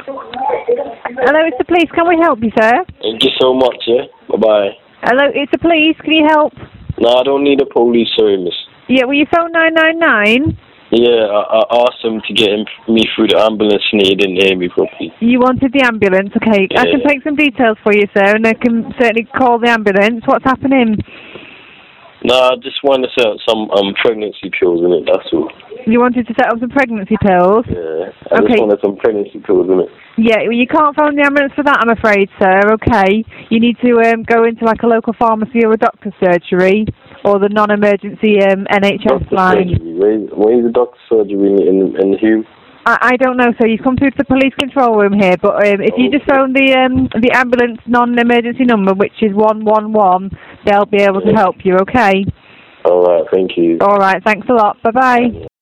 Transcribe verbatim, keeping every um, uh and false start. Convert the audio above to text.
Hello, it's the police. Can we help you, sir? Thank you so much, yeah? Bye-bye. Hello, it's the police. Can you help? No, I don't need a police service. Yeah, will you phone nine nine nine? Yeah, I, I asked them to get him, me through the ambulance and they didn't hear me properly. You wanted the ambulance, okay. Yeah. I can take some details for you, sir, and I can certainly call the ambulance. What's happening? No, I just wanted to set up some um, pregnancy pills in it, that's all. You wanted to set up some pregnancy pills? Yeah, I Okay. just wanted some pregnancy pills in it. Yeah, well, you can't phone the ambulance for that, I'm afraid, sir, okay. You need to um, go into like a local pharmacy or a doctor's surgery, or the non-emergency um, N H S Doctor line. surgery. Where, where is the doctor's surgery in, in Hugh? I, I don't know, sir. You've come through to the police control room here, but um, if you just phone the um, the ambulance non-emergency number, which is one one one, they'll be able to help you, okay? All right, thank you. All right, thanks a lot. Bye-bye.